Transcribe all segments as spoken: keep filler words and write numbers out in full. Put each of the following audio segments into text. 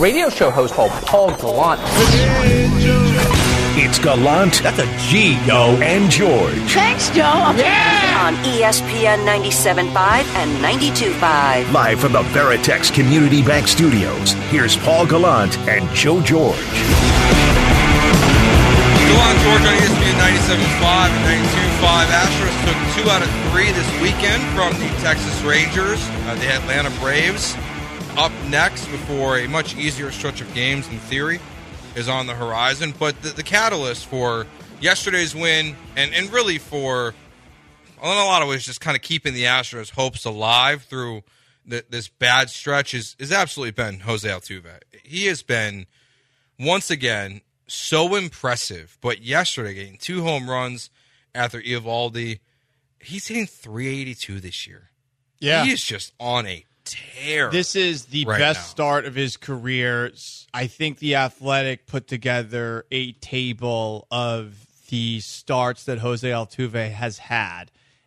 radio show host called Paul Gallant. It's Gallant. That's a G, yo. And George. Thanks, Joe. Yeah! On E S P N ninety-seven point five and ninety-two point five. Live from the Veritex Community Bank Studios, here's Paul Gallant and Joe George. Gallant, George on E S P N ninety-seven point five and ninety-two point five. Astros took two out of three this weekend from the Texas Rangers. Uh, the Atlanta Braves up next before a much easier stretch of games in theory is on the horizon. But the, the catalyst for yesterday's win and, and really for, in a lot of ways, just kind of keeping the Astros' hopes alive through the, this bad stretch is, is absolutely been Jose Altuve. He has been, once again, so impressive. But yesterday, getting two home runs after Eovaldi, he's hitting three eighty-two this year. Yeah. He is just on a tear. This is the right best now. start of his career. I think The Athletic put together a table of the starts that Jose Altuve has had.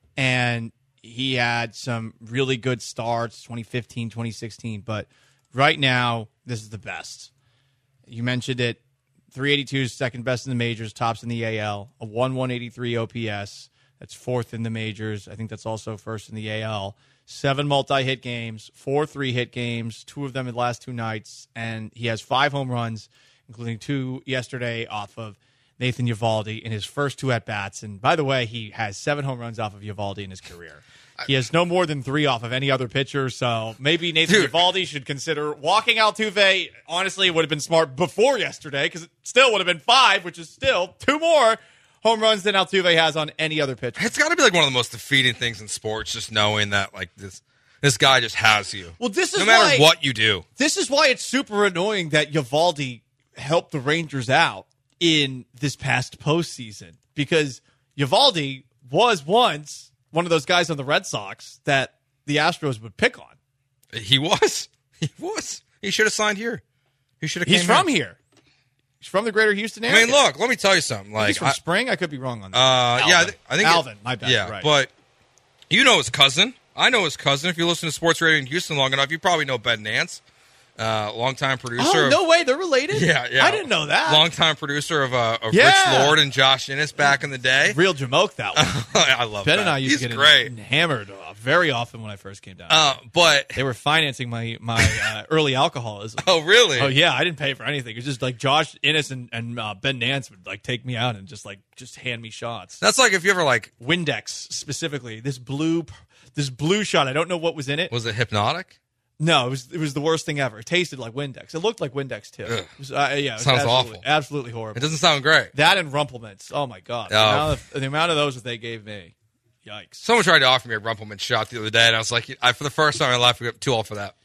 And he had some really good starts, twenty fifteen, twenty sixteen. But right now, this is the best. You mentioned it. three eighty-two is second best in the majors, tops in the A L. A one one eighty-three O P S. That's fourth in the majors. I think that's also first in the A L. Seven multi-hit games, four three-hit games, two of them in the last two nights, and he has five home runs, including two yesterday off of Nathan Eovaldi in his first two at-bats. And by the way, he has seven home runs off of Eovaldi in his career. He has no more than three off of any other pitcher, so maybe Nathan Dude. Eovaldi should consider walking Altuve. Honestly, it would have been smart before yesterday because it still would have been five, which is still two more home runs than Altuve has on any other pitcher. It's got to be like one of the most defeating things in sports, just knowing that like this this guy just has you. Well, this is no matter why, what you do. This is why it's super annoying that Eovaldi helped the Rangers out in this past postseason, because Eovaldi was once one of those guys on the Red Sox that the Astros would pick on. He was. He was. He should have signed here. He should have. He's came from here. here. He's from the greater Houston I area. mean, look. Let me tell you something. Like, He's from I, Spring. I could be wrong on that. uh, yeah, I, th- I think Alvin. It, my bad. yeah, right. but you know his cousin. I know his cousin. If you listen to sports radio in Houston long enough, you probably know Ben Nance, uh, longtime producer. oh of, no way, they're related. Yeah, yeah. I didn't know that. Longtime producer of, uh, of Yeah. Rich Lord and Josh Innes back in the day. Real jamoke that one. I love Ben that. and I used He's to get great. hammered uh, very often when I first came down. Uh, but they were financing my my uh, early alcoholism. oh really? Oh yeah, I didn't pay for anything. It was just like Josh Innes and, and uh, Ben Nance would like take me out and just like just hand me shots. That's like if you ever like Windex specifically. This blue, this blue shot. I don't know what was in it. was it Hypnotic? No, it was it was the worst thing ever. It tasted like Windex. It looked like Windex too. It was, uh, yeah, it was Sounds absolutely, awful. Absolutely horrible. It doesn't sound great. That and Rumplements. Oh my god, the, Oh. amount of, the amount of those that they gave me. Yikes. Someone tried to offer me a Rumpleman shot the other day, and I was like, I, for the first time in my life, I'm too old for that.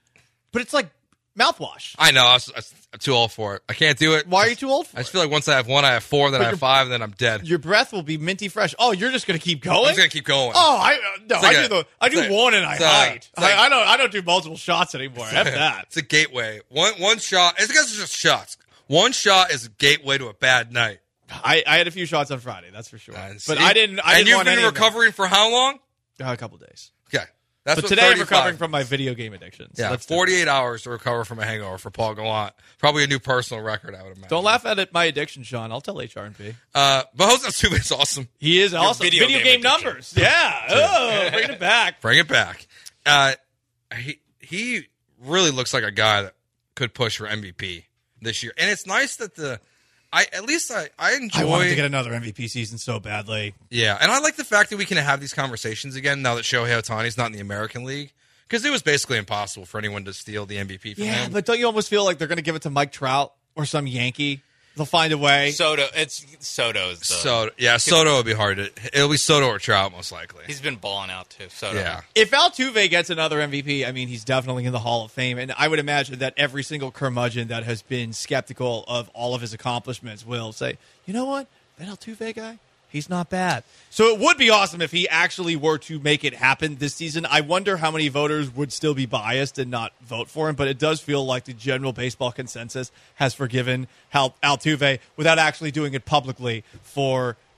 But it's like mouthwash. I know. I was, I was, I'm too old for it. I can't do it. Why are you too old for I just it? feel like once I have one, I have four, then But I have you're- five, and then I'm dead. Your breath will be minty fresh. Oh, you're just gonna keep going? I'm just going to keep going. Oh, I uh, no, like I a- do the I do it's like- one and I it's a- hide. it's like- I, I don't I don't do multiple shots anymore. F that. It's a gateway. One one shot. It's because it's just shots. One shot is a gateway to a bad night. I, I had a few shots on Friday, that's for sure. Uh, but see? I didn't. I and didn't you've want been any of them. recovering for how long? Uh, a couple days. Okay. That's But what today I'm thirty-five recovering from my video game addiction. So Yeah, that's forty-eight hours to recover from a hangover for Paul Gallant. Probably a new personal record, I would imagine. Don't laugh at it, my addiction, Sean. I'll tell H R and P. Uh, but Jose Altuve is awesome. He is also video video, game game, addiction. numbers. Yeah. Oh, bring it back. Bring it back. Uh, he he really looks like a guy that could push for M V P this year, and it's nice that the I at least I I enjoy. I wanted to get another M V P season so badly. Yeah, and I like the fact that we can have these conversations again now that Shohei Ohtani's not in the American League, because it was basically impossible for anyone to steal the M V P from Yeah, him. but don't you almost feel like they're going to give it to Mike Trout or some Yankee? They'll find a way. Soto, it's Soto's. The, So yeah, Soto would be hard to. It'll be Soto or Trout most likely. he's been balling out too. Soto. Yeah. If Altuve gets another M V P, I mean, he's definitely in the Hall of Fame. And I would imagine that every single curmudgeon that has been skeptical of all of his accomplishments will say, you know what? That Altuve guy, he's not bad. So it would be awesome if he actually were to make it happen this season. I wonder how many voters would still be biased and not vote for him. But it does feel like the general baseball consensus has forgiven Al- Altuve without actually doing it publicly for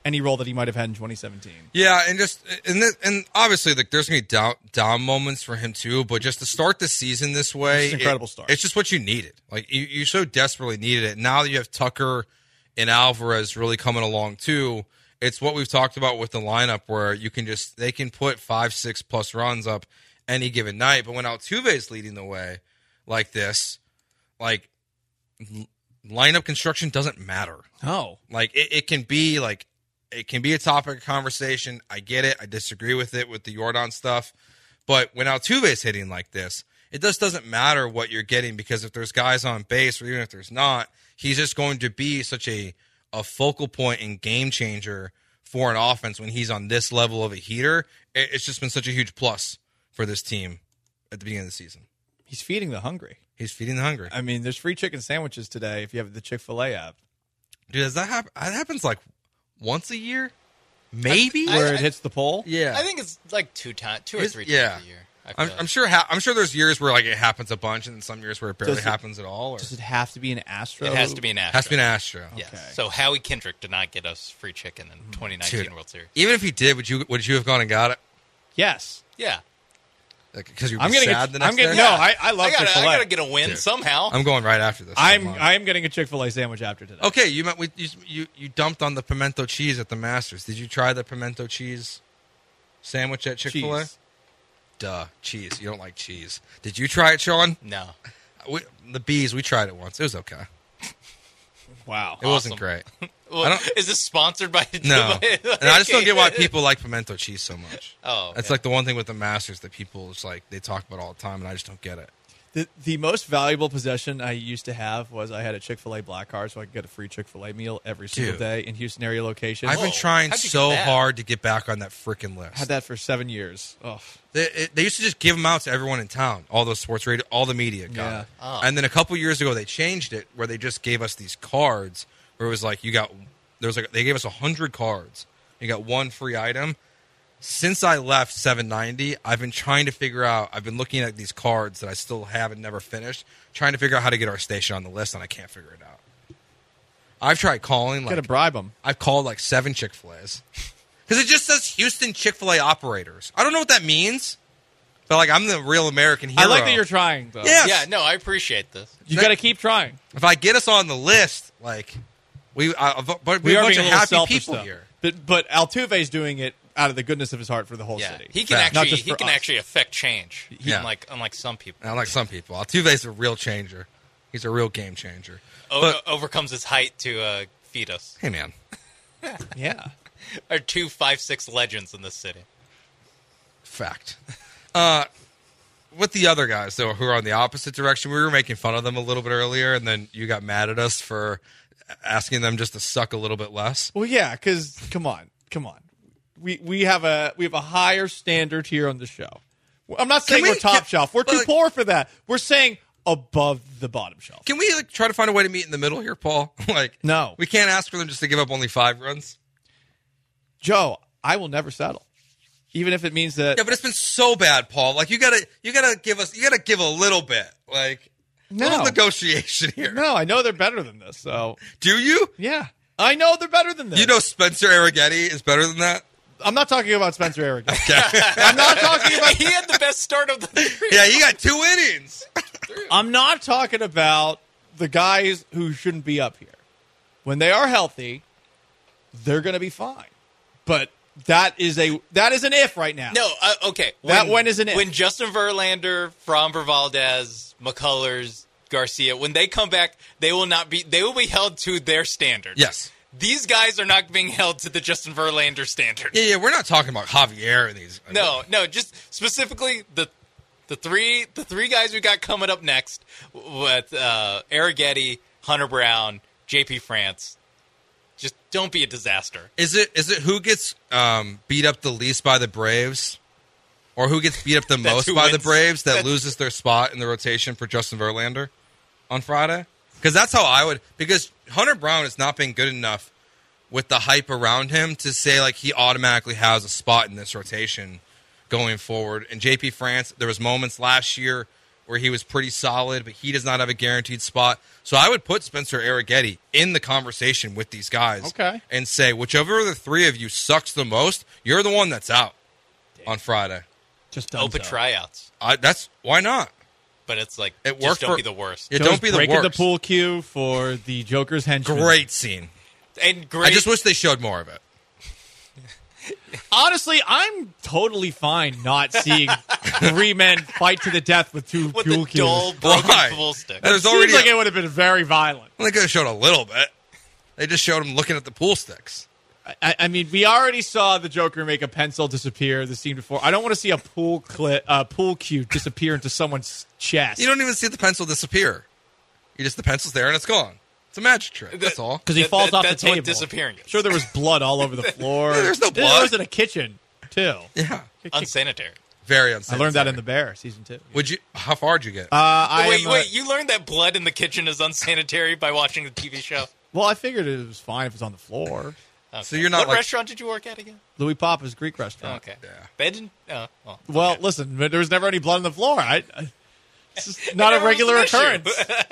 any role that he might have had in twenty seventeen. Yeah, and just and th- and obviously like there's gonna be down down moments for him too, but just to start the season this way, It's an incredible it- start. It's just what you needed. Like you, you so desperately needed it. Now that you have Tucker and Alvarez really coming along too, it's what we've talked about with the lineup where you can just they can put five, six plus runs up any given night. But when Altuve's leading the way like this, like l- lineup construction doesn't matter. Oh, Like it, it can be like it can be a topic of conversation. I get it. I disagree with it with the Jordan stuff. But when Altuve's hitting like this, it just doesn't matter what you're getting because if there's guys on base or even if there's not, he's just going to be such a, a focal point and game changer for an offense when he's on this level of a heater. It, it's just been such a huge plus for this team at the beginning of the season. he's feeding the hungry. He's feeding the hungry. I mean, there's free chicken sandwiches today if you have the Chick-fil-A app. Dude, does that happen? That happens like once a year? Maybe? I- Where it hits the pole? yeah. I think it's like two times, two or Is- three yeah. times a year. I feel I'm, like. I'm sure. Ha- I'm sure there's years where like it happens a bunch, and then some years where it barely Does it- happens at all. Or Does it have to be an Astro? It has to be an Astro. has to be an Astro. Yes. Okay. So Howie Kendrick did not get us free chicken in twenty nineteen Dude. World Series. Even if he did, would you would you have gone and got it? Yes. Yeah. Because you're I'm getting. sad A, the next I'm getting. day. No, I, I love I gotta, Chick-fil-A. I gotta get a win Dude. somehow. I'm going right after this. I'm. Come on. I'm getting a Chick-fil-A sandwich after today. Okay, you meant we you, you you dumped on the pimento cheese at the Masters. Did you try the pimento cheese sandwich at Chick-fil-A? Cheese. Duh, cheese. You don't like cheese. Did you try it, Sean? no. We, the bees. We tried it once. It was okay. Wow. It wasn't Awesome. great. Well, I don't- is this sponsored by? No, by- and I just don't get why people like pimento cheese so much. Oh, It's yeah. like the one thing with the Masters that people just like they talk about all the time, and I just don't get it. The the most valuable possession I used to have was I had a Chick-fil-A black card, so I could get a free Chick-fil-A meal every single Dude. day in Houston area locations. I've been Whoa. trying How'd you so get that? hard to get back on that freaking list. had that for seven years. Oh, They, it, they used to just give them out to everyone in town, all the sports radio, all the media got Yeah. it. Oh. And then a couple years ago, they changed it where they just gave us these cards where it was like you got there was like they gave us a hundred cards, you got one free item. Since I left seven ninety, I've been trying to figure out. I've been looking at these cards that I still haven't never finished, trying to figure out how to get our station on the list, and I can't figure it out. I've tried calling. gotta Like, bribe them. I've called like seven Chick-fil-A's because it just says Houston Chick-fil-A operators. I don't know what that means, but like I'm the real American hero. I like that you're trying, though. Yes. Yeah, no, I appreciate this. You got to keep trying. If I get us on the list, like we, uh, but We we're a are bunch being of a little happy selfish, people though. here. But but Altuve's doing it out of the goodness of his heart for the whole Yeah, city. he can Fact. Not actually just he for can us. actually affect change. Yeah. Unlike unlike some people. And unlike some people, Altuve's a real changer. He's a real game changer. O- But overcomes his height to uh, feed us. hey, man, Yeah. Are two five six legends in this city. fact. Uh, with the other guys though, who are on the opposite direction, we were making fun of them a little bit earlier, and then you got mad at us for asking them just to suck a little bit less. Well, yeah, because come on, come on. We we have a we have a higher standard here on the show. I'm not saying we- we, are top can- shelf. We're but, too like- poor for that. We're saying above the bottom shelf. Can we like try to find a way to meet in the middle here, Paul? like, No. we can't ask for them just to give up only five runs. Joe, I will never settle, even if it means that. Yeah, but it's been so bad, Paul. Like you gotta, you gotta give us, you gotta give a little bit, like a No. little negotiation here. No, I know they're better than this. So Do you? yeah, I know they're better than this. You know Spencer Arrighetti is better than that. I'm not talking about Spencer Arrighetti. I'm not talking about. He had the best start of the Yeah, you got two innings. I'm not talking about the guys who shouldn't be up here. When they are healthy, they're going to be fine. But that is a that is an if right now. No, uh, okay. That one is an if. When Justin Verlander, Framber Valdez, McCullers, Garcia, when they come back, they will not be. They will be held to their standards. Yes. These guys are not being held to the Justin Verlander standard. Yeah, yeah. We're not talking about Javier and these. No, no, just specifically the the three the three guys we got coming up next with uh, Arrighetti, Hunter Brown, J P France. Just don't be a disaster. Is it is it who gets um, beat up the least by the Braves, or who gets beat up the That's most who by the wins. Braves that That's- loses their spot in the rotation for Justin Verlander on Friday? Because that's how I would. Because Hunter Brown has not been good enough with the hype around him to say like he automatically has a spot in this rotation going forward. And J P France, there was moments last year where he was pretty solid, but he does not have a guaranteed spot. So I would put Spencer Arrighetti in the conversation with these guys. Okay. And say, whichever of the three of you sucks the most, you're the one that's out on Friday. Just Open so. tryouts. I, that's why not? But it's like, It just worked don't for- be the worst. Yeah, Joe's don't be the breaking worst. the pool cue for the Joker's henchman. Great scene. And great. I just wish they showed more of it. Honestly, I'm totally fine not seeing three men fight to the death with two with pool the cues. dull, broken Why? pool stick. There's Seems already like a- it would have been very violent. Well, they could have showed a little bit. They just showed him looking at the pool sticks. I, I mean, we already saw the Joker make a pencil disappear the scene before. I don't want to see a pool cli- uh, pool cue disappear into someone's chest. You don't even see the pencil disappear. You just the pencil's there and it's gone. It's a magic trick. That's all. because he That- falls that- off that's the table. what disappearing is. Sure, there was blood all over the floor. There's no There blood. was in a kitchen too. Yeah, Unsanitary. very I unsanitary. learned that in the Bear season two. Would you? How far did you get? Uh, I wait, am, uh, wait, you learned that blood in the kitchen is unsanitary by watching the T V show? well, I figured it was fine if it was on the floor. Okay. So you're not What like- restaurant did you work at again? Louis Papa's Greek restaurant. Okay. Yeah. They didn't. Oh, well, Well, okay. listen, but there was never any blood on the floor. I, I, it's just not a never was regular an issue. occurrence.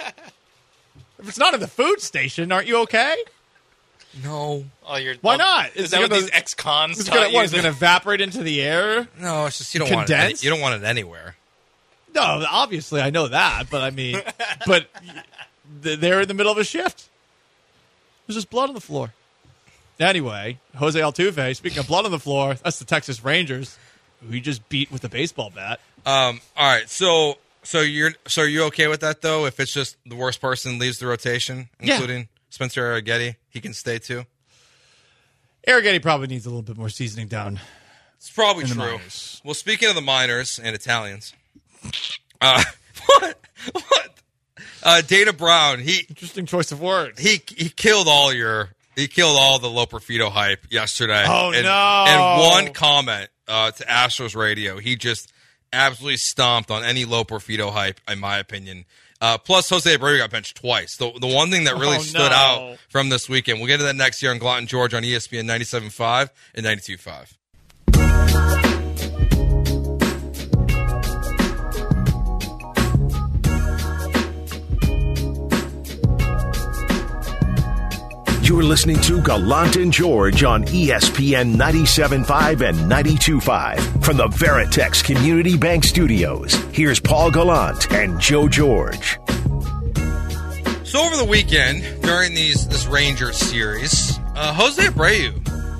If it's not in the food station, aren't you okay? no, Oh, you're, Why oh, not? Is It's that what gonna- these ex-cons It's taught gonna, you? what, it's that- going to evaporate into the air? no. It's just you don't want it. Any, Condensed? you don't want it anywhere. No, obviously I know that, but I mean, but th- they're in the middle of a shift. There's just blood on the floor. Anyway, Jose Altuve, speaking of blood on the floor, that's the Texas Rangers, who he just beat with a baseball bat. Um. All right. So so you're so are you okay with that though? If it's just the worst person leaves the rotation, Yeah. including Spencer Arrighetti, he can stay too. Arrighetti probably needs a little bit more seasoning down. It's probably In the true. minors. Well, speaking of the minors and Italians, uh, what what? Uh, Dana Brown, he Interesting choice of words. he he killed all your he killed all the Lo Perfido hype yesterday. Oh, and, no. And one comment uh, to Astros Radio, he just absolutely stomped on any Lo Perfido hype, in my opinion. Uh, plus, Jose Abreu got benched twice. The the one thing that really Oh, stood no. out from this weekend. We'll get to that next year on Glot and George on E S P N ninety-seven point five and ninety-two point five. You're listening to Gallant and George on E S P N ninety-seven point five and ninety-two point five from the Veritex Community Bank Studios. Here's Paul Gallant and Joe George. So over the weekend, during these this Rangers series, uh, Jose Abreu,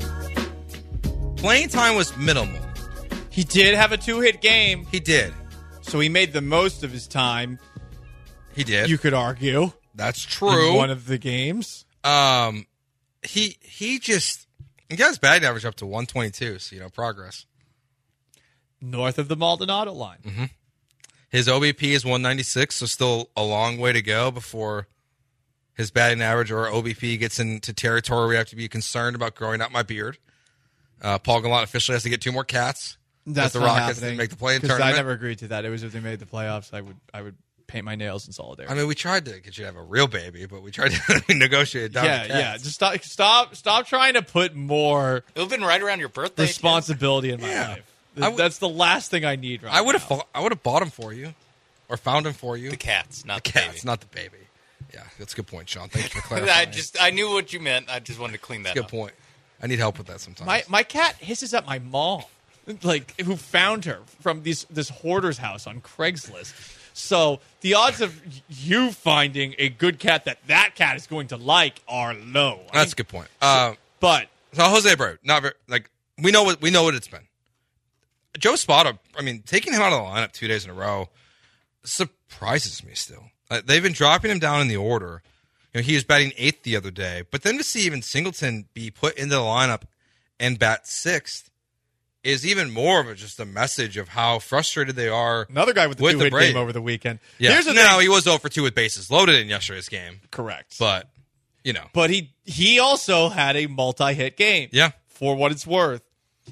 playing time was minimal. He did have a two-hit game, He did. so he made the most of his time, He did. you could argue, That's in true. one of the games. Um, he he just he got his batting average up to one twenty-two. So you know, progress. North of the Maldonado line. Mm-hmm. His O B P is one ninety-six, so still a long way to go before his batting average or O B P gets into territory we have to be concerned about growing out my beard. Uh, Paul Gallant officially has to get two more cats. That's as the not Rockets happening. make the play in 'Cause tournament. I never agreed to that. It was if they made the playoffs, I would I would paint my nails in solidarity. I mean, we tried to get you to have a real baby, but we tried to negotiate it down. yeah, to yeah. cats. Just stop, stop, stop trying to put more It would have been right around your birthday. responsibility in my Yeah. life. I Th- would- That's the last thing I need right I would have now. fought, I would have bought him for you, or found him for you. The cats, not the, Cats, baby. not the baby. Yeah, that's a good point, Sean. Thanks for clarifying. I just I knew what you meant. I just wanted to clean that good up. point. I need help with that sometimes. My my cat hisses at my mom, like who found her from this this hoarder's house on Craigslist. So the odds of you finding a good cat that that cat is going to like are low. that's a good point. Uh, But so Jose Abreu, not very, like we know what we know what it's been. Joe Spada, I mean, taking him out of the lineup two days in a row surprises me still. Uh, they've been dropping him down in the order. You know, he was batting eighth the other day, but then to see even Singleton be put into the lineup and bat sixth is even more of a, just a message of how frustrated they are. another guy with the With the two hit Braves. game over the weekend. Yeah, Here's the no, thing. he was zero for two with bases loaded in yesterday's game, Correct. but you know, But he he also had a multi-hit game. yeah, For what it's worth.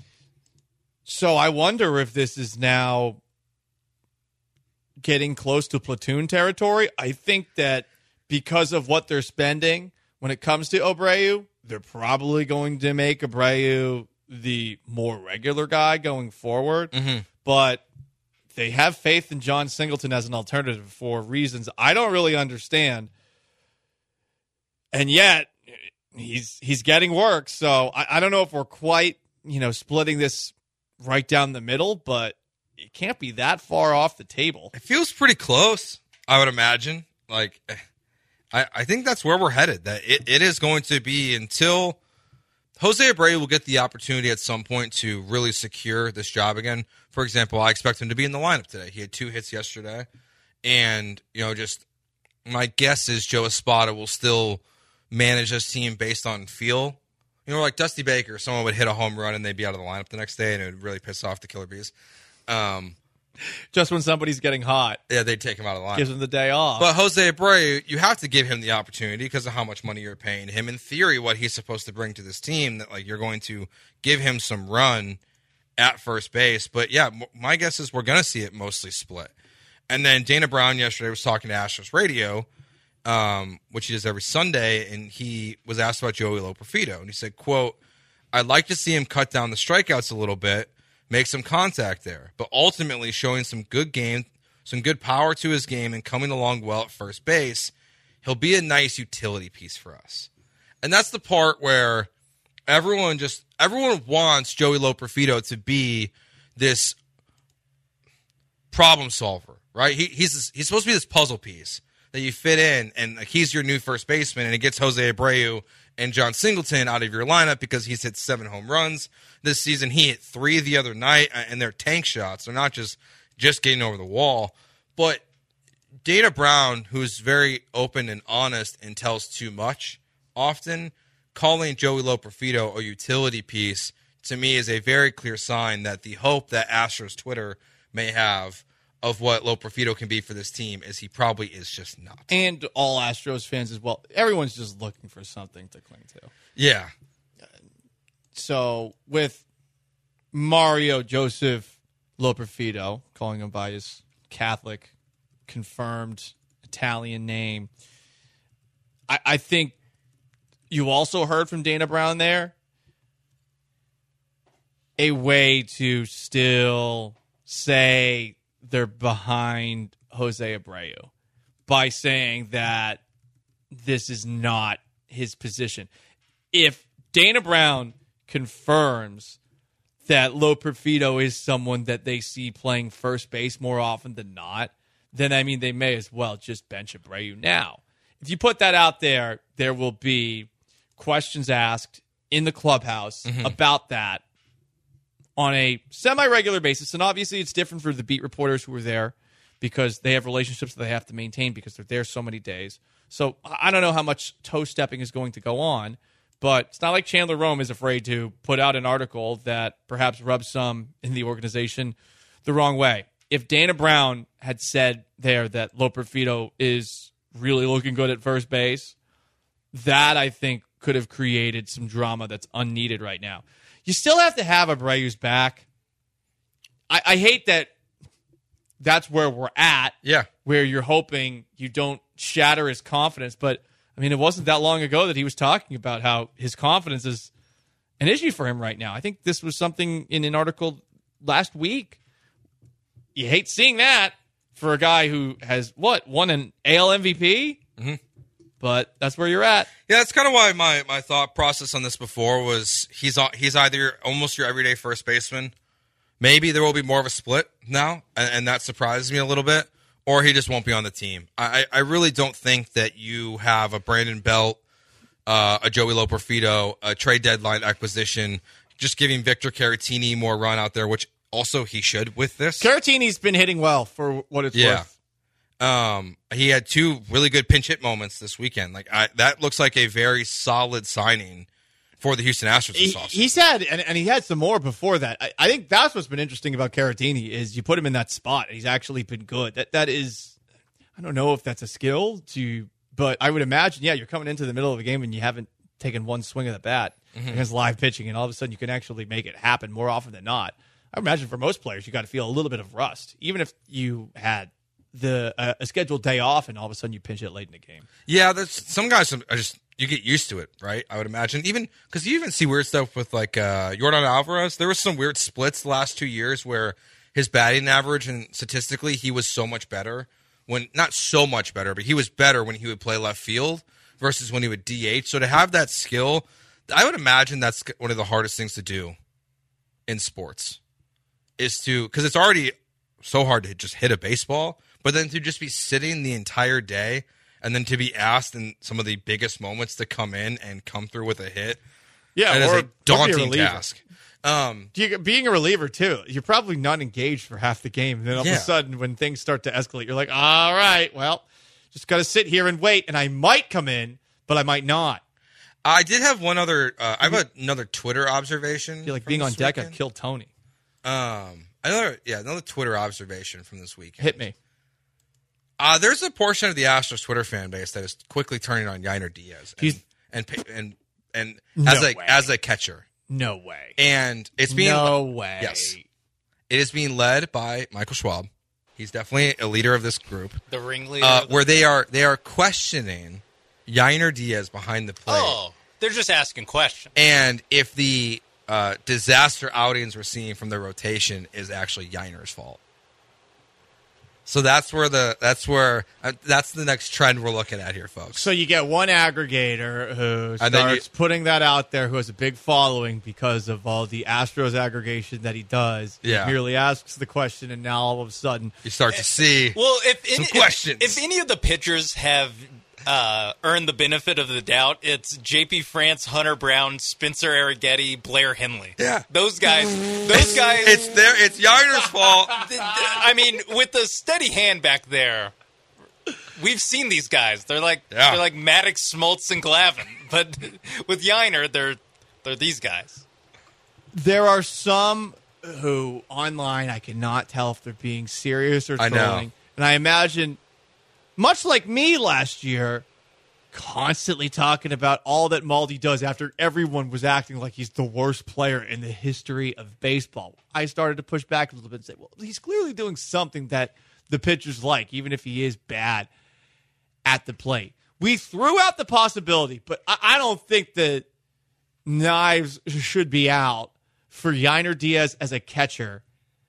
So I wonder if this is now getting close to platoon territory. I think that because of what they're spending when it comes to Abreu, they're probably going to make Abreu the more regular guy going forward. Mm-hmm. But they have faith in John Singleton as an alternative for reasons I don't really understand. And yet, he's he's getting work. So I, I don't know if we're quite, you know, splitting this right down the middle, but it can't be that far off the table. It feels pretty close, I would imagine. Like, I, I think that's where we're headed. That it, it is going to be until Jose Abreu will get the opportunity at some point to really secure this job again. For example, I expect him to be in the lineup today. He had two hits yesterday. And, you know, just my guess is Joe Espada will still manage this team based on feel. You know, like Dusty Baker, someone would hit a home run and they'd be out of the lineup the next day, and it would really piss off the Killer Bees. Um, Just when somebody's getting hot. Yeah, they'd take him out of the lineup. Gives him the day off. But Jose Abreu, you have to give him the opportunity because of how much money you're paying him. In theory, what he's supposed to bring to this team, that like you're going to give him some run at first base. But yeah, my guess is we're going to see it mostly split. And then Dana Brown yesterday was talking to Astros Radio, um, which he does every Sunday, and he was asked about Joey Loperfido. And he said, quote, I'd like to see him cut down the strikeouts a little bit, make some contact there, but ultimately showing some good game, some good power to his game and coming along well at first base, he'll be a nice utility piece for us. And that's the part where everyone just, everyone wants Joey Loperfido to be this problem solver, right? He, he's he's supposed to be this puzzle piece that you fit in, and like, he's your new first baseman, and it gets Jose Abreu and John Singleton out of your lineup because he's hit seven home runs this season. He hit three the other night, and they're tank shots. They're not just, just getting over the wall. But Dana Brown, who's very open and honest and tells too much often, calling Joey Loperfido a utility piece, to me, is a very clear sign that the hope that Astros Twitter may have of what Loperfido can be for this team is he probably is just not. And all Astros fans as well. Everyone's just looking for something to cling to. Yeah. So with Mario Joseph Loperfido, calling him by his Catholic confirmed Italian name, I, I think you also heard from Dana Brown there a way to still say they're behind Jose Abreu by saying that this is not his position. If Dana Brown confirms that Loperfido is someone that they see playing first base more often than not, then, I mean, they may as well just bench Abreu now. If you put that out there, there will be questions asked in the clubhouse mm-hmm. about that on a semi-regular basis. And obviously it's different for the beat reporters who are there because they have relationships that they have to maintain because they're there so many days. So I don't know how much toe-stepping is going to go on, but it's not like Chandler Rome is afraid to put out an article that perhaps rubs some in the organization the wrong way. If Dana Brown had said there that Loperfido is really looking good at first base, that I think could have created some drama that's unneeded right now. You still have to have Abreu's back. I, I hate that that's where we're at, yeah. where you're hoping you don't shatter his confidence. But, I mean, it wasn't that long ago that he was talking about how his confidence is an issue for him right now. I think this was something in an article last week. You hate seeing that for a guy who has, what, won an A L M V P? Mm-hmm. But that's where you're at. Yeah, that's kind of why my, my thought process on this before was he's he's either almost your everyday first baseman. Maybe there will be more of a split now, and, and that surprises me a little bit, or he just won't be on the team. I, I really don't think that you have a Brandon Belt, uh, a Joey Loperfido, a trade deadline acquisition, just giving Victor Caratini more run out there, which also he should with this. Caratini's been hitting well for what it's yeah. worth. Um, he had two really good pinch hit moments this weekend. Like I, that looks like a very solid signing for the Houston Astros this offseason. He's had, and, and he had some more before that. I, I think that's what's been interesting about Caratini is you put him in that spot, and he's actually been good. That that is, I don't know if that's a skill to, but I would imagine, yeah, you're coming into the middle of a game and you haven't taken one swing of the bat mm-hmm. against live pitching, and all of a sudden you can actually make it happen more often than not. I imagine for most players, you got to feel a little bit of rust, even if you had the uh, a scheduled day off and all of a sudden you pinch it late in the game. Yeah, there's some guys are just you get used to it, right? I would imagine, even because you even see weird stuff with like uh, Yordan Alvarez. There was some weird splits the last two years where his batting average, and statistically, he was so much better when not so much better, but he was better when he would play left field versus when he would D H. So to have that skill, I would imagine that's one of the hardest things to do in sports is to because it's already so hard to just hit a baseball, but then to just be sitting the entire day and then to be asked in some of the biggest moments to come in and come through with a hit. Yeah, it is or, a daunting or be a task. Um, You, being a reliever, too, you're probably not engaged for half the game. And then all Yeah. of a sudden, when things start to escalate, you're like, all right, well, just got to sit here and wait. And I might come in, but I might not. I did have one other. Uh, I have another Twitter observation. I feel like from being on this deck, weekend. I'd kill Tony. Um, another yeah, another Twitter observation from this weekend. Hit me. Uh, there's a portion of the Astros Twitter fan base that is quickly turning on Yainer Diaz and He's- and and and, No as a way. as a catcher, No way. and it's being no way. yes, it is being led by Michael Schwab. He's definitely a leader of this group, The ringleader. uh, of the- where they are they are questioning Yainer Diaz behind the plate. oh, they're just asking questions. And if the uh, disaster outings we're seeing from the rotation is actually Yainer's fault. So that's where the that's where uh, that's the next trend we're looking at here, folks. So you get one aggregator who And then starts you- putting that out there, who has a big following because of all the Astros aggregation that he does. Yeah. He merely asks the question, and now all of a sudden, You start to see Well, if some any, questions. If, if any of the pitchers have uh, earned the benefit of the doubt, it's J P France, Hunter Brown, Spencer Arrighetti, Blair Henley. Yeah. those guys. Those guys. it's there. It's Yainer's fault. I mean, with the steady hand back there, we've seen these guys. They're like Yeah. they're like Maddox, Smoltz, and Glavine. But with Yainer, they're they're these guys. there are some who online I cannot tell if they're being serious or I trolling. know. And I imagine, much like me last year, constantly talking about all that Maldi does after everyone was acting like he's the worst player in the history of baseball. I started to push back a little bit and say, well, he's clearly doing something that the pitchers like, even if he is bad at the plate. We threw out the possibility, but I, I don't think that knives should be out for Yainer Diaz as a catcher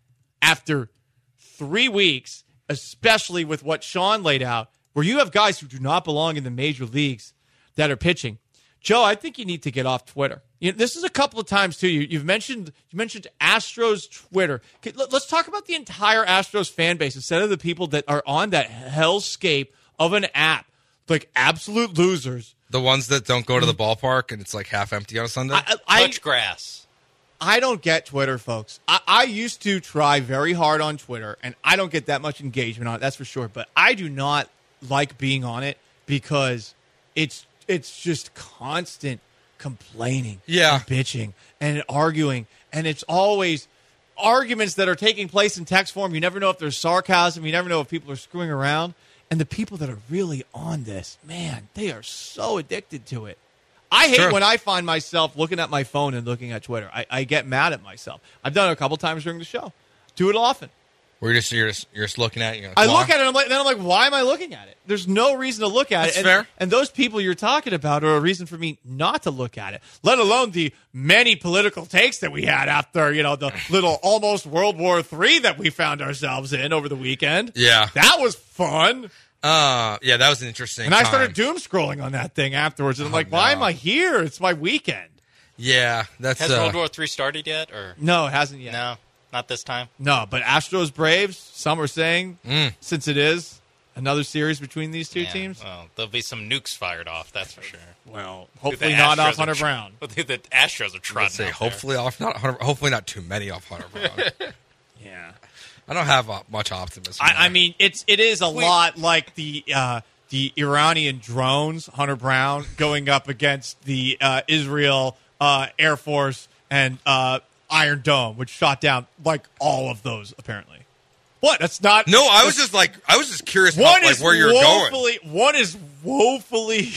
after three weeks, especially with what Sean laid out, where you have guys who do not belong in the major leagues that are pitching. Joe, I think you need to get off Twitter. You know, this is a couple of times too. You, you've mentioned you mentioned Astros Twitter. Okay, let, let's talk about the entire Astros fan base instead of the people that are on that hellscape of an app, like absolute losers. The ones that don't go to the ballpark and it's like half empty on a Sunday. I, I, Touch grass. I don't get Twitter, folks. I, I used to try very hard on Twitter, and I don't get that much engagement on it, that's for sure. But I do not like being on it because it's it's just constant complaining, Yeah. and bitching, and arguing, and it's always arguments that are taking place in text form. You never know if there's sarcasm. You never know if people are screwing around. And the people that are really on this, man, they are so addicted to it. I hate Sure. when I find myself looking at my phone and looking at Twitter. I, I get mad at myself. I've done it a couple times during the show. Do it often. We're just you're just you're just looking at it. You're like, I "Why?" look at it and I'm like, then I'm like, why am I looking at it? There's no reason to look at That's it. And, fair. and those people you're talking about are a reason for me not to look at it, let alone the many political takes that we had after, you know, the little almost World War Three that we found ourselves in over the weekend. Yeah. That was fun. Uh, yeah, that was an interesting. And I time. started doom scrolling on that thing afterwards. And I'm Oh, like, why no. am I here? It's my weekend. Yeah, that's Has uh, World War Three started yet? Or No, it hasn't yet. no, not this time. No, but Astros Braves, some are saying, Mm. since it is another series between these two Yeah, teams, Well, there'll be some nukes fired off. That's for sure. well, The hopefully not Astros off are Hunter tr- Brown. The Astros are I'd trotting. say out hopefully off not Hunter, hopefully not too many off Hunter Brown. Yeah. I don't have uh, much optimism. I, I there. mean, it's it is a Wait. lot like the uh, the Iranian drones, Hunter Brown, going up against the uh, Israel uh, Air Force and uh, Iron Dome, which shot down like all of those apparently. What? That's not. no, I was just like I was just curious One about like is where you're going. woefully, One is woefully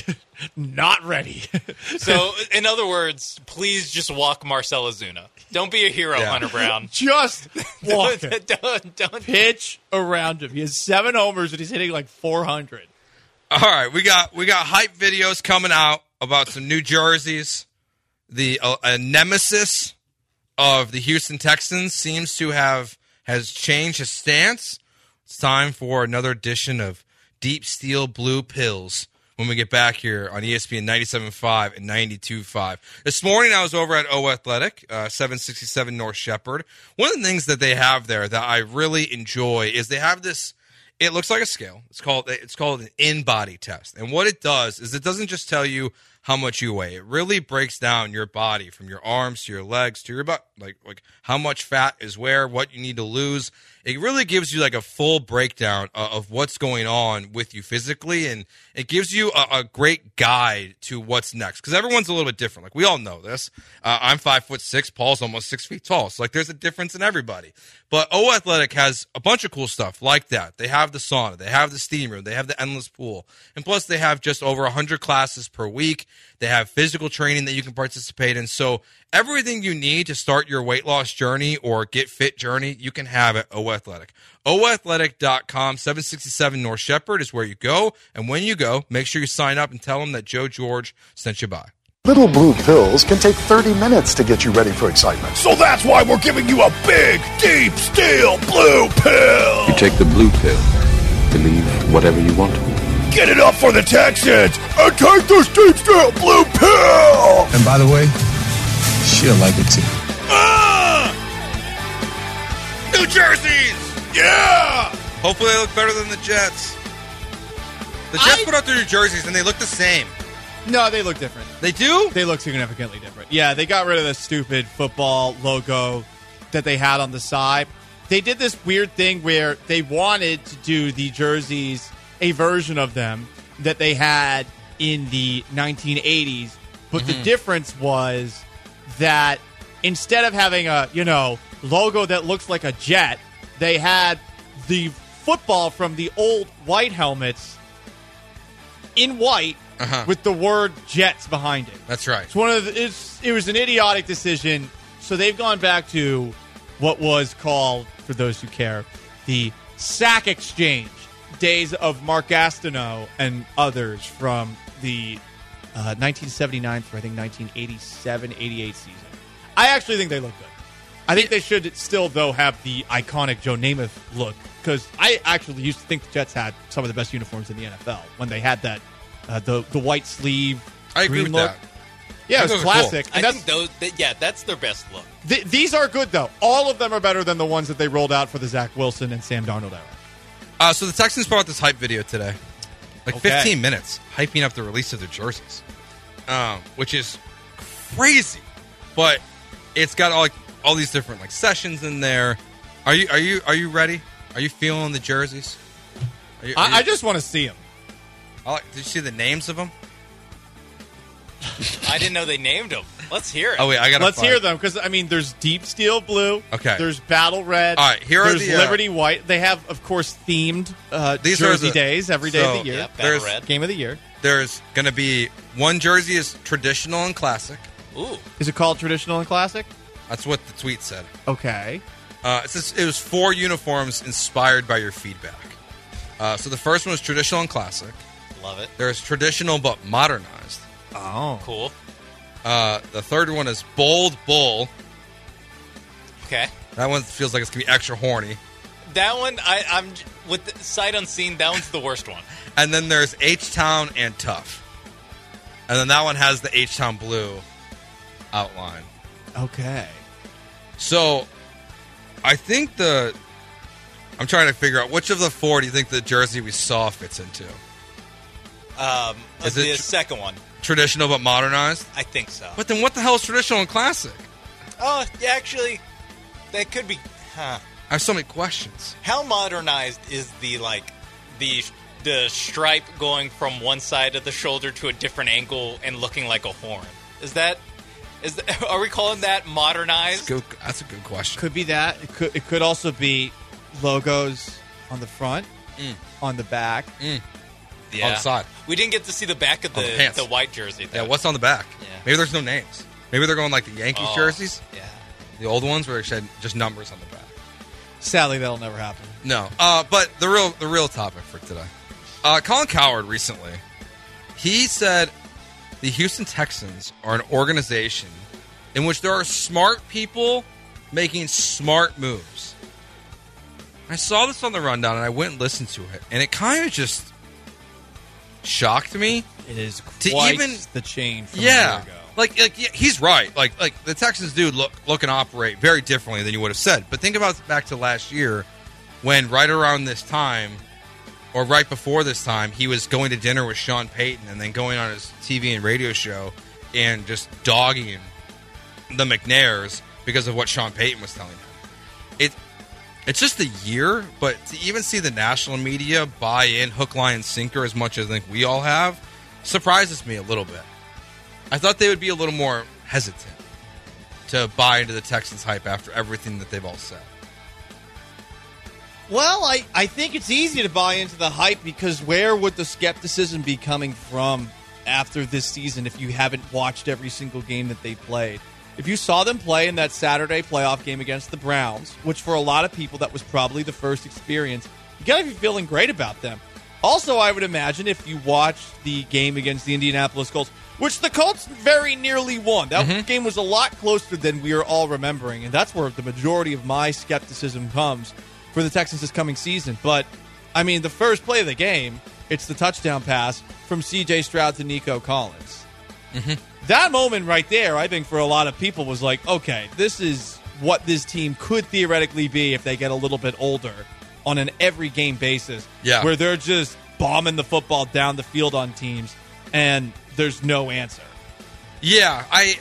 not ready. there. So, in other words, please just walk Marcell Ozuna. Don't be a hero, Yeah. Hunter Brown. Just walk him. don't, don't. Pitch around him. He has seven homers and he's hitting like four hundred. All right, we got we got hype videos coming out about some new jerseys. The uh, a nemesis of the Houston Texans seems to have has changed his stance. It's time for another edition of Deep Steel Blue Pills when we get back here on E S P N ninety-seven point five and ninety-two point five. This morning I was over at O Athletic, uh, seven sixty-seven North Shepherd. One of the things that they have there that I really enjoy is they have this, it looks like a scale. It's called it's called an in-body test. And what it does is it doesn't just tell you how much you weigh. It really breaks down your body from your arms to your legs to your butt, like like how much fat is where, what you need to lose. It really gives you like a full breakdown of, of what's going on with you physically, and it gives you a, a great guide to what's next. Because everyone's a little bit different. Like we all know this. Uh, I'm five foot six. Paul's almost six feet tall. So like there's a difference in everybody. But O Athletic has a bunch of cool stuff like that. They have the sauna, they have the steam room, they have the endless pool, and plus they have just over one hundred classes per week. They have physical training that you can participate in. So everything you need to start your weight loss journey or get fit journey, you can have at O Athletic. O athletic dot com, seven sixty-seven North Shepherd is where you go. And when you go, make sure you sign up and tell them that Joe George sent you by. Little blue pills can take thirty minutes to get you ready for excitement. So that's why we're giving you a big, deep steel blue pill. You take the blue pill, believe whatever you want to believe. Get it up for the Texans and take this deep steel blue pill. And by the way, she'll like it too. Ah! New jerseys! Yeah! Hopefully they look better than the Jets. The Jets I... put out their new jerseys and they look the same. No, they look different. They do? They look significantly different. Yeah, they got rid of the stupid football logo that they had on the side. They did this weird thing where they wanted to do the jerseys, a version of them that they had in the nineteen eighties. But mm-hmm. the difference was that instead of having a, you know, logo that looks like a jet, they had the football from the old white helmets in white uh-huh. with the word Jets behind it. That's right. It's one of the, it's, it was an idiotic decision. So they've gone back to what was called, for those who care, the Sack Exchange days of Mark Gastineau and others from the uh, nineteen seventy-nine through I think nineteen eighty-seven eighty-eight season. I actually think they look good. I think they should still, though, have the iconic Joe Namath look, because I actually used to think the Jets had some of the best uniforms in the N F L when they had that uh, the the white sleeve I agree green with look. that. Yeah, it was classic. Cool. I think those, th- yeah, that's their best look. Th- these are good, though. All of them are better than the ones that they rolled out for the Zach Wilson and Sam Darnold era. Uh, so the Texans brought out this hype video today. Like okay. fifteen minutes hyping up the release of their jerseys, um, which is crazy. But it's got all, like, all these different like sessions in there. Are you are you are you ready? Are you feeling the jerseys? Are you, are I, you, I just want to see them. I like, did you see the names of them? I didn't know they named them. Let's hear it. Oh wait, I got. Let's find. hear them because I mean, there's Deep Steel Blue. Okay. There's Battle Red. All right. Here there's are the uh, Liberty White. They have, of course, themed uh, these jersey are the, days every day so, of the year. Yeah, Battle Red. Game of the year. There's going to be one jersey is traditional and classic. Ooh. Is it called traditional and classic? That's what the tweet said. Okay. Uh, it says it was four uniforms inspired by your feedback. Uh, so the first one was traditional and classic. Love it. There's traditional but modernized. Oh, cool. Uh, the third one is bold bull. Okay. That one feels like it's gonna be extra horny. That one, I, I'm with the sight unseen. That one's the worst one. And then there's H-Town and tough. And then that one has the H-Town blue outline. Okay. So, I think the... I'm trying to figure out which of the four do you think the jersey we saw fits into? Um, Is the it tr- second one. Traditional but modernized? I think so. But then what the hell is traditional and classic? Oh, yeah, actually, that could be... Huh. I have so many questions. How modernized is the, like, the the stripe going from one side of the shoulder to a different angle and looking like a horn? Is that... Is that, are we calling that modernized? That's a good, that's a good question. Could be that. It could, it could also be logos on the front, mm. on the back. Mm. Yeah. On the side. We didn't get to see the back of the, the, the white jersey, though. Yeah, what's on the back? Yeah. Maybe there's no names. Maybe they're going like the Yankees oh, jerseys. Yeah. The old ones where they had just numbers on the back. Sadly, that'll never happen. No. Uh, but the real the real topic for today. Uh, Colin Cowherd recently, he said the Houston Texans are an organization in which there are smart people making smart moves. I saw this on the rundown, and I went and listened to it, and it kind of just shocked me. It is to quite even the change from yeah, a year ago. like like yeah, he's right. Like like the Texans do look look and operate very differently than you would have said. But think about back to last year, when right around this time, or right before this time, he was going to dinner with Sean Payton, and then going on his T V and radio show and just dogging the McNairs because of what Sean Payton was telling him. It it's just a year, but to even see the national media buy in hook, line, and sinker as much as I think we all have surprises me a little bit. I thought they would be a little more hesitant to buy into the Texans hype after everything that they've all said. Well, I, I think it's easy to buy into the hype because where would the skepticism be coming from after this season if you haven't watched every single game that they played? If you saw them play in that Saturday playoff game against the Browns, which for a lot of people that was probably the first experience, you got to be feeling great about them. Also, I would imagine if you watched the game against the Indianapolis Colts, which the Colts very nearly won. That mm-hmm. game was a lot closer than we are all remembering, and that's where the majority of my skepticism comes for the Texans this coming season. But, I mean, the first play of the game, it's the touchdown pass from C J Stroud to Nico Collins. Mm-hmm. That moment right there, I think for a lot of people was like, okay, this is what this team could theoretically be if they get a little bit older on an every game basis. Yeah. Where they're just bombing the football down the field on teams and there's no answer. Yeah, I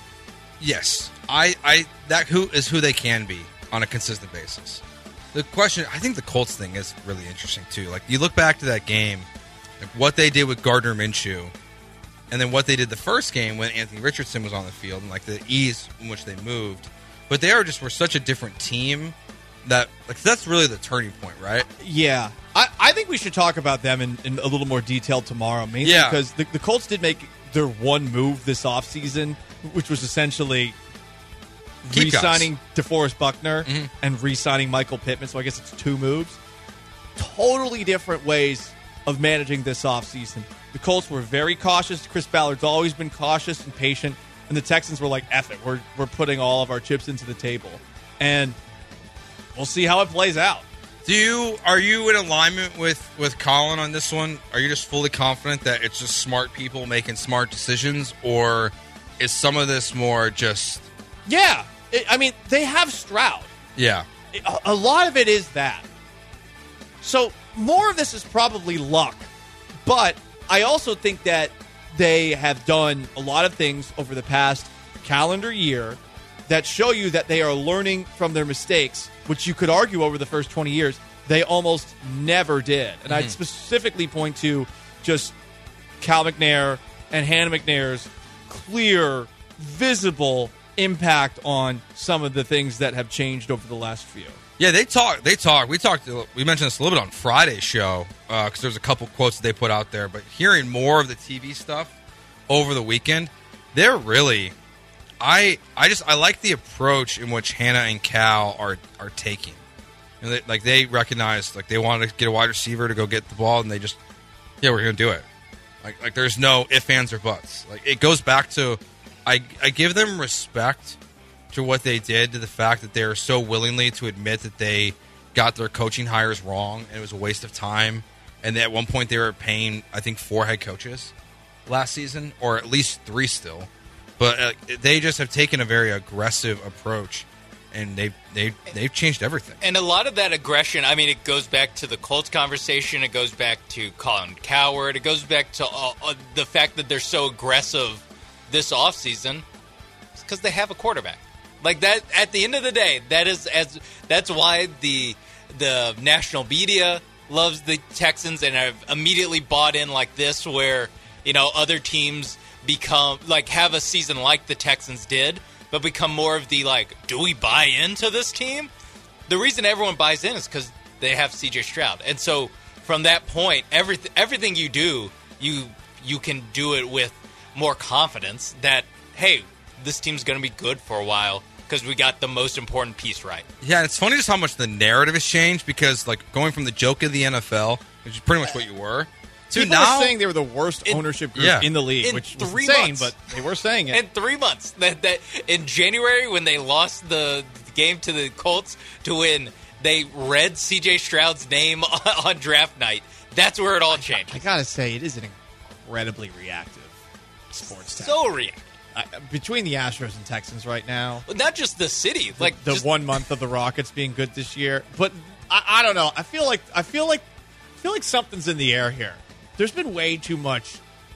yes. I I that who is who they can be on a consistent basis. The question, I think the Colts thing is really interesting too. Like you look back to that game, like what they did with Gardner Minshew, and then what they did the first game when Anthony Richardson was on the field, and like the ease in which they moved. But they are just were such a different team that like that's really the turning point, right? Yeah. I, I think we should talk about them in, in a little more detail tomorrow, mainly yeah. because the, the Colts did make their one move this offseason, which was essentially Keep re-signing guys. DeForest Buckner mm-hmm. and re-signing Michael Pittman, so I guess it's two moves. Totally different ways of managing this offseason. The Colts were very cautious. Chris Ballard's always been cautious and patient, and the Texans were like, F it, we're, we're putting all of our chips into the table. And we'll see how it plays out. Do you are you in alignment with, with Colin on this one? Are you just fully confident that it's just smart people making smart decisions, or is some of this more just... Yeah. It, I mean, they have Stroud. Yeah. It, a, a lot of it is that. So more of this is probably luck. But I also think that they have done a lot of things over the past calendar year that show you that they are learning from their mistakes, which you could argue over the first twenty years, they almost never did. And mm-hmm. I'd specifically point to just Cal McNair and Hannah McNair's clear, visible impact on some of the things that have changed over the last few. Yeah, they talk. They talk. We talked. We mentioned this a little bit on Friday's show because uh, there's a couple quotes that they put out there. But hearing more of the T V stuff over the weekend, they're really. I I just I like the approach in which Hannah and Cal are are taking. You know, they, like they recognize like they wanted to get a wide receiver to go get the ball, and they just yeah we're gonna do it. Like like there's no ifs, ands, or buts. Like it goes back to I I give them respect to what they did, to the fact that they're so willingly to admit that they got their coaching hires wrong and it was a waste of time. And at one point they were paying I think four head coaches last season, or at least three still. But uh, they just have taken a very aggressive approach, and they've, they've, they've changed everything. And a lot of that aggression, I mean, it goes back to the Colts conversation. It goes back to Colin Cowherd. It goes back to uh, uh, the fact that they're so aggressive this offseason. It's because they have a quarterback. Like that, at the end of the day, that is as that's why the the national media loves the Texans and have immediately bought in like this, where, you know, other teams become like have a season like the Texans did, but become more of the like, do we buy into this team? The reason everyone buys in is because they have C J Stroud, and so from that point, everything everything you do, you you can do it with more confidence that hey, this team's going to be good for a while because we got the most important piece right. Yeah, it's funny just how much the narrative has changed, because like going from the joke of the N F L, which is pretty much what you were. So People now, were saying they were the worst in, ownership group yeah. in the league, in which three was insane, months. but they were saying it. In three months. That, that in January, when they lost the game to the Colts to win they read C J Stroud's name on draft night. That's where it all changed. I gotta say, it is an incredibly reactive sports town. So reactive. Uh, between the Astros and Texans right now, Well, not just the city, the, like the just, one month of the Rockets being good this year, but I, I don't know. I feel like I feel like I feel like something's in the air here. There's been way too much,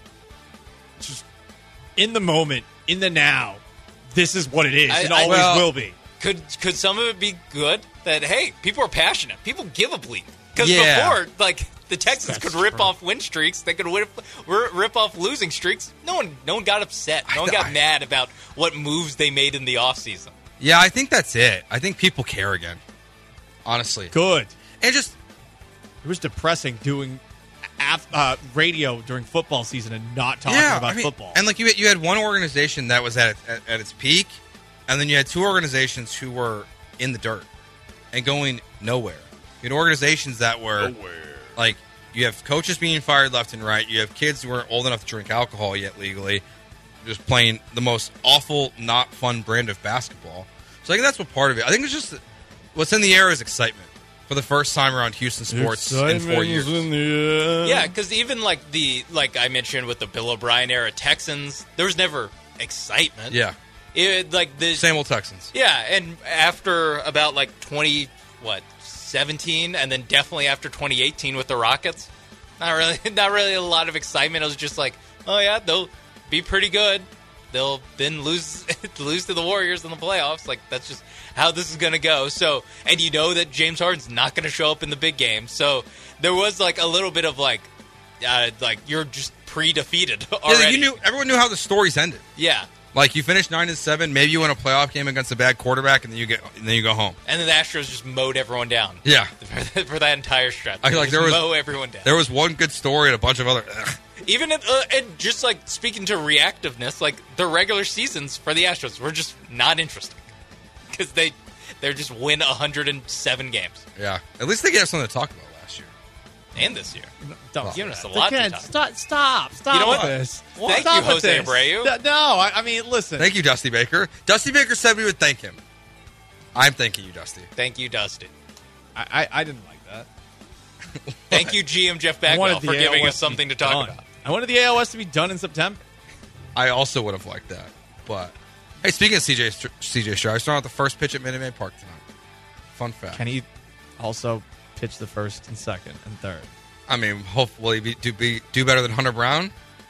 just in the moment, in the now. This is what it is, I- and I- always well, will be. Could could some of it be good? That hey, people are passionate. People give a bleep. Because Yeah. before, like the Texans That's could rip true. off win streaks, they could rip, rip off losing streaks. No one, no one got upset. No one got I- mad about what moves they made in the offseason. Yeah, I think that's it. I think people care again. Honestly. Good. And just It was depressing doing af- uh, radio during football season and not talking yeah, about I mean, football. And like you had, you had one organization that was at, at at its peak, and then you had two organizations who were in the dirt and going nowhere. You had organizations that were nowhere. Like you have coaches being fired left and right. You have kids who weren't old enough to drink alcohol yet legally, just playing the most awful, not fun brand of basketball. So I think that's what part of it. I think it's just what's in the air is excitement for the first time around Houston sports in four years. Yeah, because even like the like I mentioned with the Bill O'Brien era Texans, there was never excitement. Yeah, it like the same old Texans. Yeah, and after about like twenty what seventeen, and then definitely after twenty eighteen with the Rockets, not really, not really a lot of excitement. It was just like, oh yeah, they'll be pretty good. They'll then lose lose to the Warriors in the playoffs. Like that's just how this is going to go. So, and you know that James Harden's not going to show up in the big game. So there was like a little bit of like, uh, like you're just pre-defeated already. Yeah, you knew everyone knew how the stories ended. Yeah. Like you finish nine and seven, maybe you win a playoff game against a bad quarterback, and then you get and then you go home. And then the Astros just mowed everyone down. Yeah, for, for that entire stretch. I feel like Just there was mow everyone down. There was one good story and a bunch of other. Ugh. Even if, uh, and just like speaking to reactiveness, like the regular seasons for the Astros were just not interesting because they they just win one hundred seven games. Yeah, at least they gave us something to talk about last year and this year. Don't giving us a They lot to can't- talk. Stop! Stop! Stop! You know what? with This. Thank Stop you, with Jose this. Abreu. No, no, I, I mean, listen. Thank you, Dusty Baker. Dusty Baker said we would thank him. I'm thanking you, Dusty. Thank you, Dusty. I, I, I didn't like that. Thank you, G M Jeff I Bagwell, wanted the for giving A L us S something to be talk done. about. I wanted the A L S to be done in September. I also would have liked that, but hey, speaking of C J Str- C J Stroud, I started out the first pitch at Minute Maid Park tonight. Fun fact. Can he also pitch the first and second and third? I mean, hopefully be, do be do better than Hunter Brown.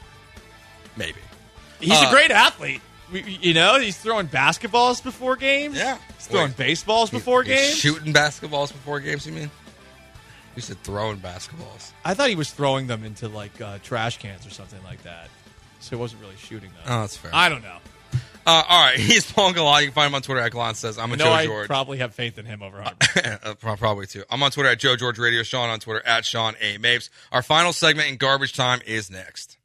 Maybe. He's Uh, a great athlete. We- You know, he's throwing basketballs before games. Yeah. He's throwing Wait. baseballs before He's games. shooting basketballs before games. You mean? You said throwing basketballs. I thought he was throwing them into like uh, trash cans or something like that. So he wasn't really shooting them. Oh, that's fair. I don't know. Uh, all right, he's Paul Gallant. You can find him on Twitter at Gallant says. I'm a No, Joe I George. probably have faith in him over Hunter. Uh, pro- Probably too. I'm on Twitter at Joe George Radio. Sean on Twitter at Sean A. Mapes. Our final segment in Garbage Time is next.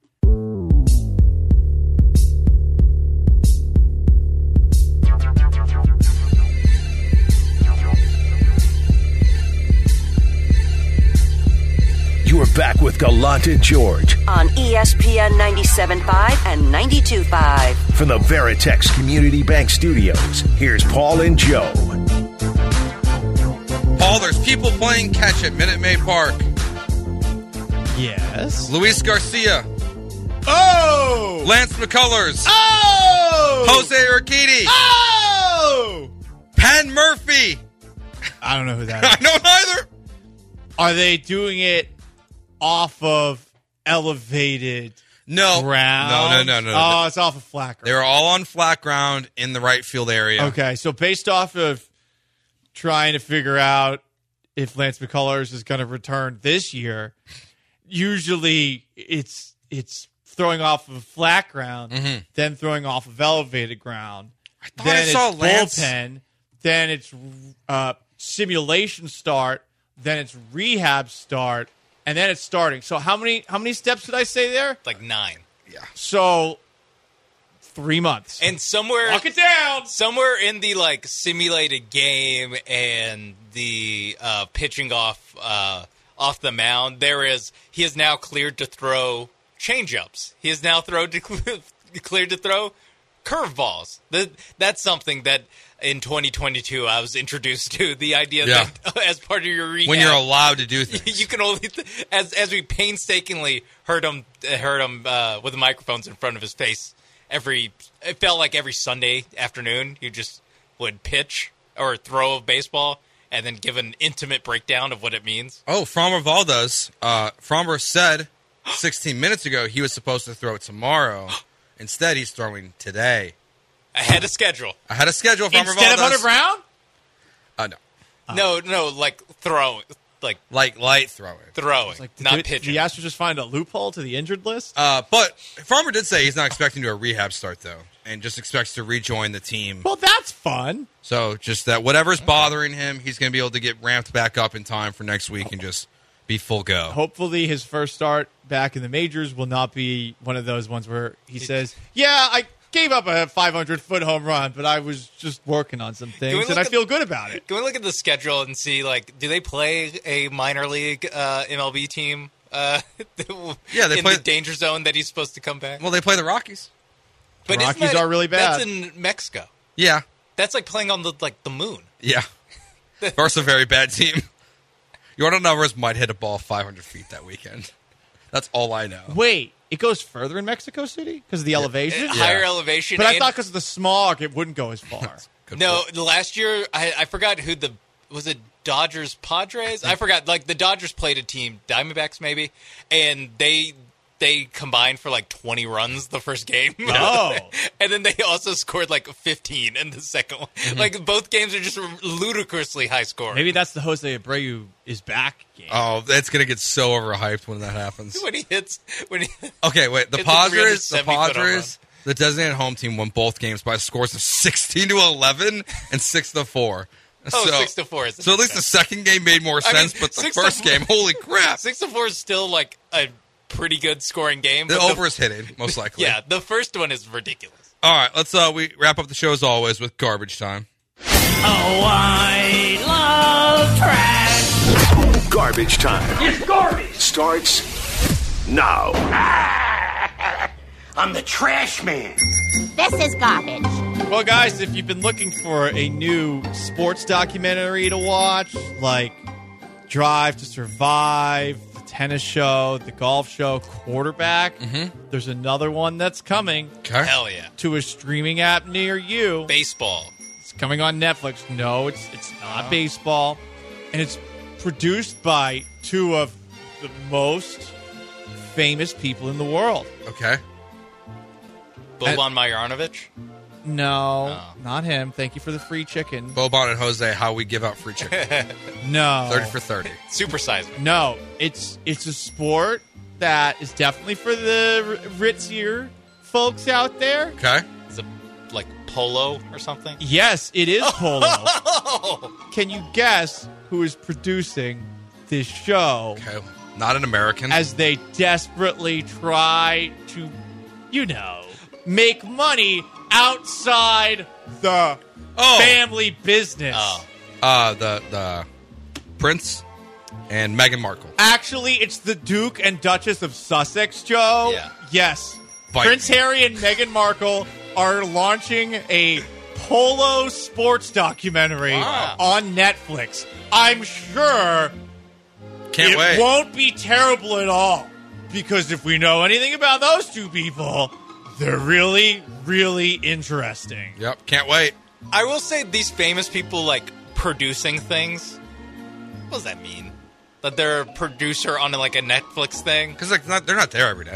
You are back with Gallant and George On E S P N ninety-seven point five and ninety-two point five. from the Veritex Community Bank Studios. Here's Paul and Joe. Paul, there's people playing catch at Minute Maid Park. Yes. Luis Garcia, Oh! Lance McCullers, Oh! Jose Urquidy, Oh! Penn Murphy. I don't know who that I is. don't either. Are they doing it off of elevated No. ground? No, no, no, no. Oh, it's off of flat ground. They were all on flat ground in the right field area. Okay, so based off of trying to figure out if Lance McCullers is going to return this year, usually it's it's throwing off of flat ground, Mhm. then throwing off of elevated ground, thought then I it's saw Lance- bullpen, then it's uh, simulation start, then it's rehab start, and then it's starting. So how many how many steps did I say there? Like nine. Yeah. So three months. And somewhere, Lock it down. somewhere in the like simulated game and the uh, pitching off uh, off the mound, there is he is now cleared to throw changeups. He is now throw to, cleared to throw curveballs. That that's something that in twenty twenty-two I was introduced to. The idea Yeah. that as part of your rehab, When you're allowed to do things. you can only as as we painstakingly heard him heard him uh, with the microphones in front of his face every. It felt like every Sunday afternoon you just would pitch or throw a baseball and then give an intimate breakdown of what it means. Oh, Framber Valdez. Uh, Framber said sixteen minutes ago he was supposed to throw it tomorrow. Instead, he's throwing today. Ahead of schedule. Ahead of schedule, Framber Instead of Valdez. Hunter Brown? Uh, no. No, no, like throwing, like Like light throwing. throwing, Like, not did pitching. the Astros just find a loophole to the injured list? Uh, but Farmer did say he's not expecting to do a rehab start, though, and just expects to rejoin the team. Well, that's fun. So just that whatever's bothering him, he's going to be able to get ramped back up in time for next week and just be full go. Hopefully his first start back in the majors will not be one of those ones where he says, yeah, I gave up a five hundred foot home run, but I was just working on some we things, look and I at- feel good about it. Can we look at the schedule and see, like, do they play a minor league uh, M L B team uh, Yeah, they in play- the danger zone that he's supposed to come back? Well, they play the Rockies. But isn't Rockies that- are really bad. That's in Mexico. Yeah. That's like playing on the like the moon. Yeah. Versus a very bad team. Your numbers might hit a ball five hundred feet that weekend. That's all I know. Wait, it goes further in Mexico City because of the elevation? Higher elevation. But I and- thought because of the smog, it wouldn't go as far. Good No, point. last year I, I forgot who the was it Dodgers Padres. I forgot. Like the Dodgers played a team, Diamondbacks maybe, and they they combined for like twenty runs the first game. Oh. And then they also scored like fifteen in the second one. Mm-hmm. Like both games are just ludicrously high scoring. Maybe that's the Jose Abreu is back game. Oh, that's going to get so overhyped when that happens. when he hits when he Okay, wait. The It's a Padres, the three hundred seventy foot home Padres, the designated home team won both games by scores of sixteen to eleven and six to four. Oh, so, six to four isn't So at that least bad. the second game made more I mean, sense, but the six to first four- game, holy crap. six to four is still like a pretty good scoring game. The but over is hitting, most likely. Yeah, the first one is ridiculous. All right, let's uh we wrap up the show as always with garbage time. Oh, I love trash. Garbage time It's garbage. starts now. I'm the trash man. This is garbage. Well, guys, if you've been looking for a new sports documentary to watch, like Drive to Survive, the tennis show, the golf show, Quarterback, there's another one that's coming Okay. Hell yeah. to a streaming app near you. Baseball. It's coming on Netflix. No, it's it's not baseball. And it's produced by two of the most famous people in the world. Okay. Boban Marjanovic. No, Oh. not him. Thank you for the free chicken. Boban and Jose, how we give out free chicken. No. thirty for thirty. Supersize me. No, it's it's a sport that is definitely for the r- ritzier folks out there. Okay. It's a, like polo or something. Yes, it is polo. Can you guess who is producing this show Okay. Not an American. as they desperately try to, you know, make money outside the Oh. family business? Oh. uh the the Prince and Meghan Markle. Actually, it's the Duke and Duchess of Sussex, Joe. Yeah. Yes. Bite Prince me. Harry and Meghan Markle are launching a polo sports documentary Wow. on Netflix. I'm sure Can't it wait. won't be terrible at all. Because if we know anything about those two people, they're really, really interesting. Yep. Can't wait. I will say these famous people like producing things. What does that mean? That they're a producer on like a Netflix thing? Because like not, they're not there every day.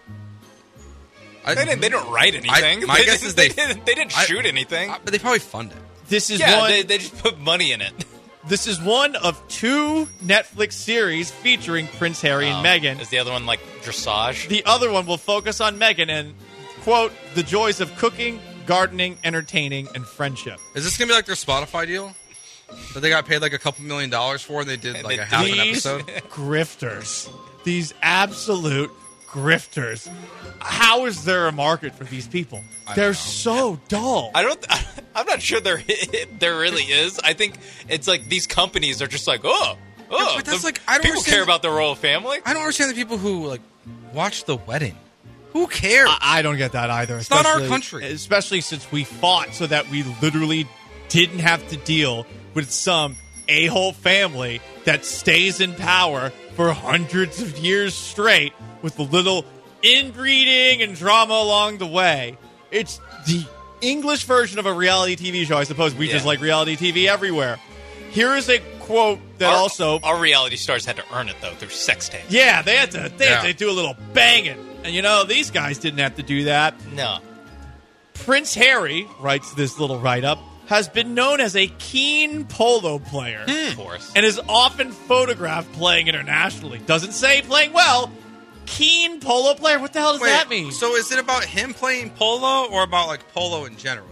I, They didn't. They don't write anything. my they guess didn't, is they- they didn't, they didn't I- shoot anything. I- but they probably fund it. This is yeah, one they, they just put money in it. This is one of two Netflix series featuring Prince Harry and Um, Meghan. Is the other one like dressage? The other one will focus on Meghan and, quote, the joys of cooking, gardening, entertaining, and friendship. Is this gonna be like their Spotify deal that they got paid like a couple million dollars for, and they did like They a half an These episode? grifters. These absolute grifters. How is there a market for these people? They're so dull. I don't. I'm not sure there there really is. I think it's like these companies are just like, oh, oh. but that's the- like- I don't people understand- care about the royal family. I don't understand the people who like watch the wedding. Who cares? I, I don't get that either. It's not our country. Especially since we fought so that we literally didn't have to deal with some a-hole family that stays in power for hundreds of years straight with a little inbreeding and drama along the way. It's the English version of a reality T V show. I suppose we Yeah. just like reality T V everywhere. Here is a quote that our, also... Our reality stars had to earn it, though, through sex tapes. Yeah, they had to, they Yeah. had to do a little banging. And, you know, these guys didn't have to do that. No. Prince Harry, writes this little write-up, has been known as a keen polo player. Of course. And is often photographed playing internationally. Doesn't say playing well. Keen polo player. What the hell does Wait, that mean? So is it about him playing polo or about like polo in general?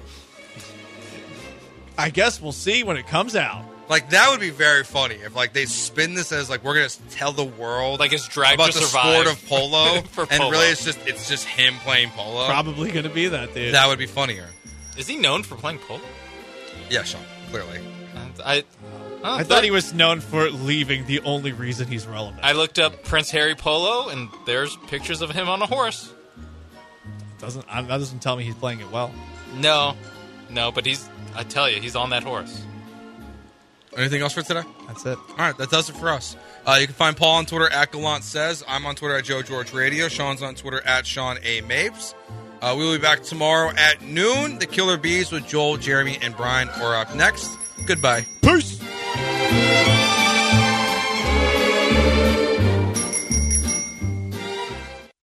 I guess we'll see when it comes out. Like that would be very funny if like they spin this as like we're gonna tell the world Like it's Drive about to the Survive sport of polo, for and polo. really it's just it's just him playing polo. Probably going to be that, dude. That would be funnier. Is he known for playing polo? Yeah, Sean. Clearly. I, I thought he was known for leaving the only reason he's relevant. I looked up Prince Harry Polo, and there's pictures of him on a horse. Doesn't That doesn't tell me he's playing it well. No, no, but he's, I tell you, he's on that horse. Anything else for today? That's it. All right, that does it for us. Uh, you can find Paul on Twitter at Gallant Says. I'm on Twitter at Joe George Radio. Sean's on Twitter at Sean A. Mapes. Uh, we will be back tomorrow at noon. The Killer Bees with Joel, Jeremy, and Brian are up next. Goodbye. Peace.